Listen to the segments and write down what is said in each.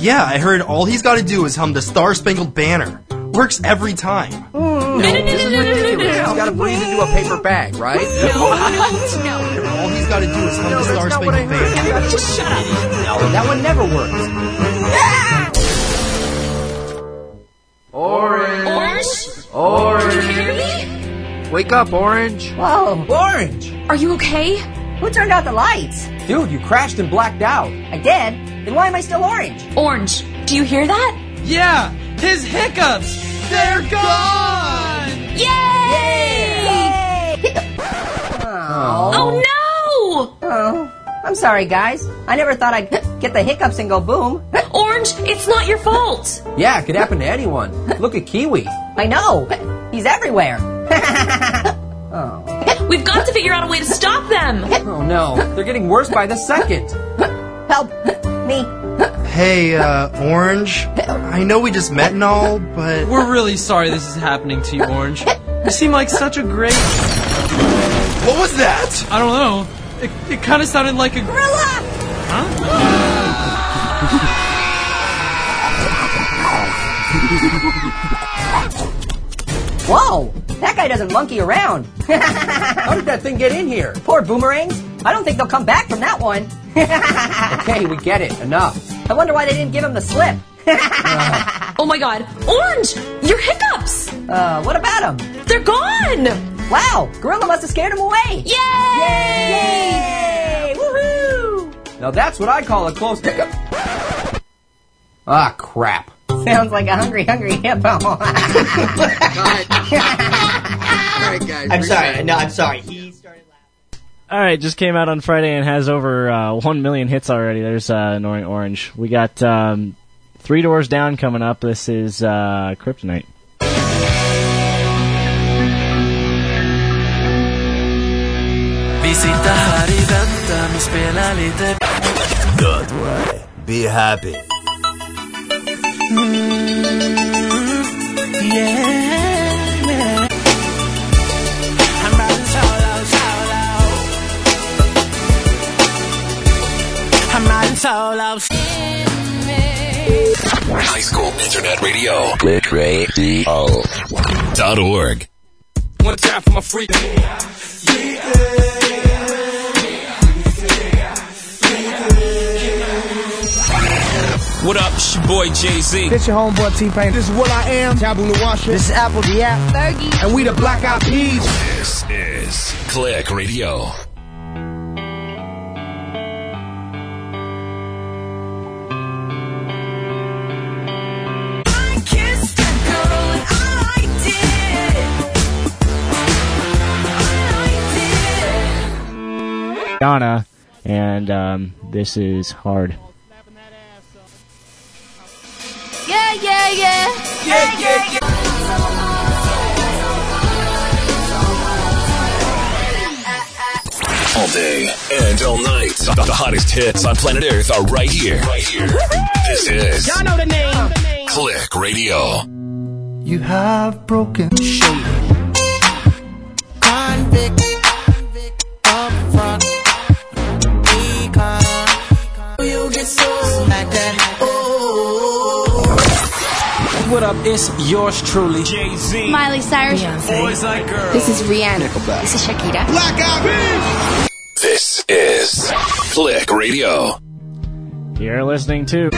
Yeah, I heard all he's got to do is hum the Star Spangled Banner. Works every time. No, this is ridiculous. He's got to breathe into a paper bag, right? No. All he's got to do is hum the Star Spangled Banner. Just shut up. No, that one never works. Orange! Orange! Can you hear me? Wake up, Orange! Whoa! Orange! Are you okay? Who turned out the lights? Dude, you crashed and blacked out. I did? Then why am I still orange? Orange, do you hear that? Yeah! His hiccups! They're gone! Yay! Oh no! Oh, I'm sorry, guys. I never thought I'd get the hiccups and go boom. Orange, it's not your fault. Yeah, it could happen to anyone. Look at Kiwi. I know. He's everywhere. We've got to figure out a way to stop them. Oh no, they're getting worse by the second. Help me. Hey, Orange. I know we just met and all, but... We're really sorry this is happening to you, Orange. You seem like such a great... What was that? I don't know. It kind of sounded like a... Gorilla! Huh? Whoa! That guy doesn't monkey around. How did that thing get in here? Poor boomerangs. I don't think they'll come back from that one. Okay, we get it. Enough. I wonder why they didn't give him the slip. Oh my god. Orange, your hiccups. What about him? They're gone. Wow, Gorilla must have scared him away. Yay! Yay! Woohoo! Now that's what I call a close hiccup. Ah, crap. Sounds like a hungry hippo. All right, guys. I'm sorry. No, I'm sorry. He started laughing. All right, just came out on Friday and has over 1 million hits already. There's Annoying Orange. We got Three Doors Down coming up. This is Kryptonite. Don't worry. Be happy. High school internet radio. ClickRadio.org. One time for my freak. What up, it's your boy Jay-Z. This your homeboy T-Pain. This is What I Am. Tabula Washer. This is Apple the App. Fergie. And we the Black Eyed Peas. This is Click Radio. Donna, and this is Hard. Yeah, yeah, yeah. Yeah, yeah, yeah. All day and all night. The hottest hits on planet Earth are right here. Right here. This is Y'all know the name. Click Radio. You have broken shoulder. Convict. Up front. You get so like that. What up? It's yours truly, Jay-Z, Miley Cyrus, Boys Like Girls. This is Rihanna. This is Shakira. Black Eyed Peas. This is Click Radio. You're listening to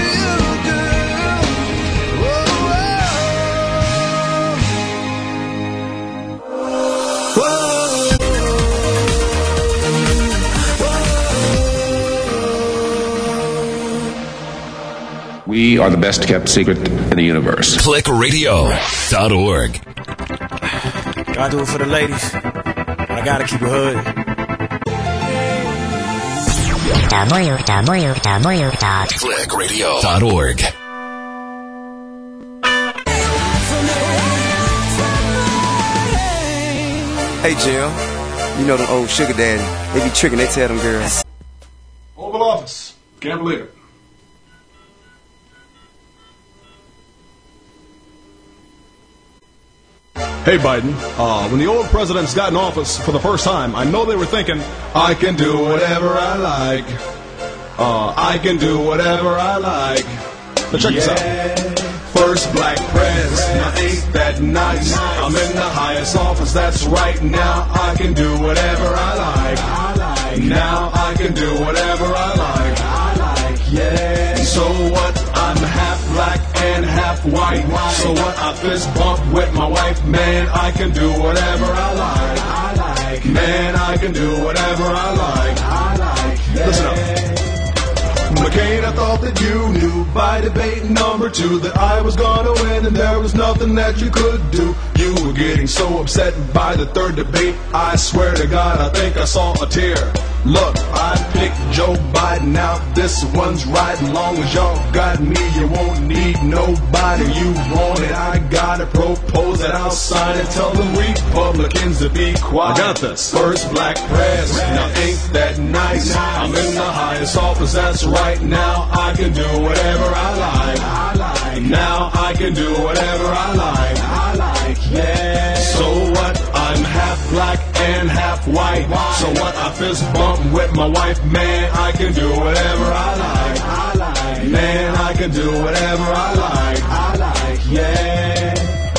We are the best kept secret in the universe. ClickRadio.org. Gotta do it for the ladies. I gotta keep it hood. ClickRadio.org. Hey, Jim. You know them old sugar daddy. They be tricking, they tell them girls. Oval Office. Can't believe it. Hey, Biden, when the old presidents got in office for the first time, I know they were thinking, I can do whatever I like. I can do whatever I like. Now check this out. First black prez, now ain't that nice? I'm in the highest office, that's right. Now I can do whatever I like. Now I can do whatever I like. Yeah. So what? I'm half black and half white. So what? I fist bump with my wife. Man, I can do whatever I like. Man, I can do whatever I like. Listen up. McCain, I thought that you knew by debate number 2 that I was gonna win and there was nothing that you could do. You were getting so upset by the third debate, I swear to God, I think I saw a tear. Look, I picked Joe Biden, now this one's right. Long as y'all got me, you won't need nobody. You want it, I gotta propose it, I'll sign it. Tell them Republicans to be quiet. I got this. First black prez, now ain't that nice? I'm in the highest office, that's right. Now I can do whatever I like. Now I can do whatever I like. Yeah. So what? I'm half black and half white. So what? I fist bump with my wife. Man, I can do whatever I like. Man, I can do whatever I like. Yeah.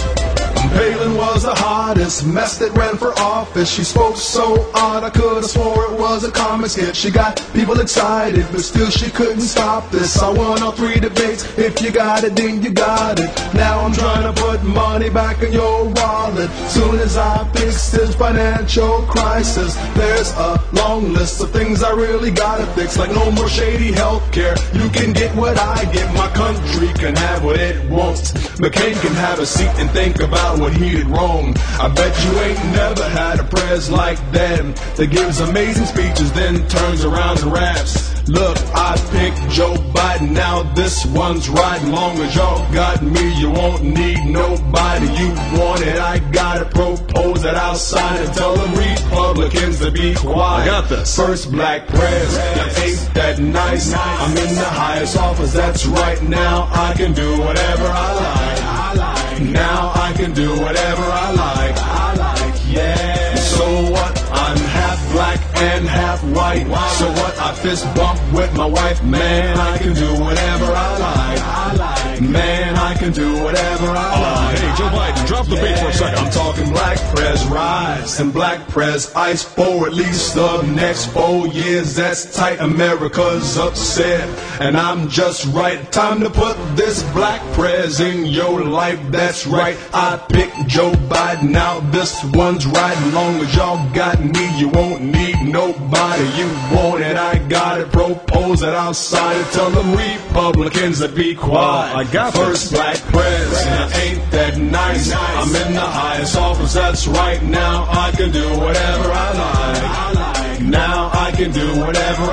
Palin was the hottest mess that ran for office. She spoke so odd, I could have swore it was a comic skit. She got people excited, but still she couldn't stop this. I won all 3 debates. If you got it, then you got it. Now I'm trying to put money back in your wallet. Soon as I fix this financial crisis, there's a long list of things I really gotta fix. Like no more shady healthcare. You can get what I get. My country can have what it wants. McCain can have a seat and think about what he did wrong. I bet you ain't never had a prez like that gives amazing speeches, then turns around and raps. Look, I picked Joe Biden, now this one's right. Long as y'all got me, you won't need nobody. You want it, I gotta propose it, I'll sign it. Tell them Republicans to be quiet. I got this. First black prez, now ain't that nice? I'm in the highest office, that's right. Now I can do whatever I like. Now I can do whatever I like. Yeah. So what? I'm half black and half white. So what? I fist bump with my wife. Man, I can do whatever I like. Man, I can do whatever I like. Hey, Joe Biden, drop the beat for a second. I'm talking black prez rise and black prez ice for at least the next 4 years. That's tight. America's upset, and I'm just right. Time to put this black prez in your life. That's right. I picked Joe Biden. Now this one's right. Long as y'all got me, you won't need nobody. You want it, I got it. Propose it, I'll sign it. Tell them Republicans to be quiet. I got first black prez. Now ain't that nice? I'm in the highest office, that's right. Now I can do whatever I like. Now I can do whatever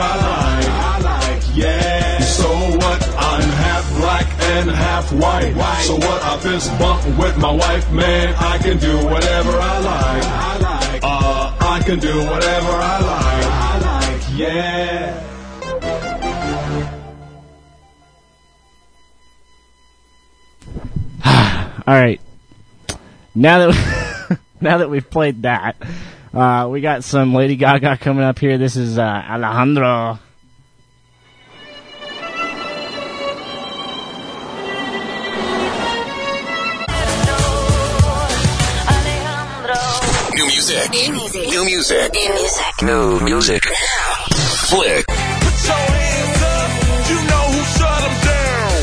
I like. Yeah. So what? I'm half black and half white. So what? I fist bump with my wife. Man, I can do whatever I like. I can do whatever I like. Yeah. All right. Now that we've played that, we got some Lady Gaga coming up here. This is Alejandro. New music. New music. New music. Flick. Put your hands up. You know who shut them down.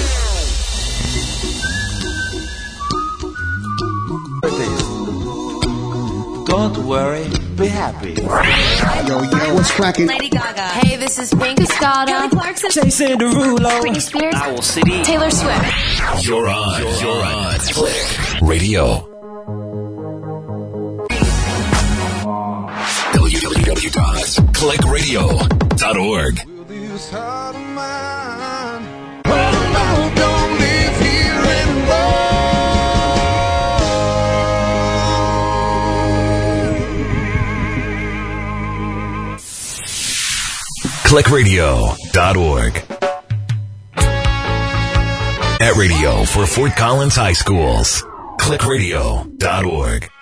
Don't worry, be happy. Yo, what's cracking? Lady Gaga. Hey, this is Pink. Scott. Kelly Clarkson. Jason Derulo. Britney Spears. Owl City. Taylor Swift. You're on. Flick Radio. www.clickradio.org. Clickradio.org. At radio for Fort Collins High Schools. Clickradio.org.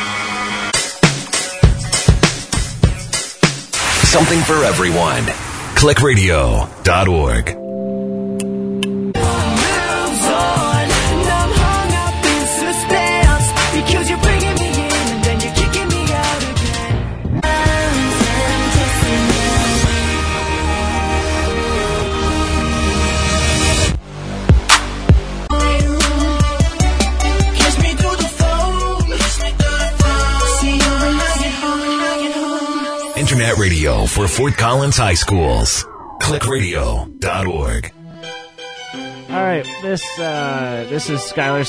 Something for everyone. ClickRadio.org. Internet radio for Fort Collins High Schools. ClickRadio.org. All right, this is Skylar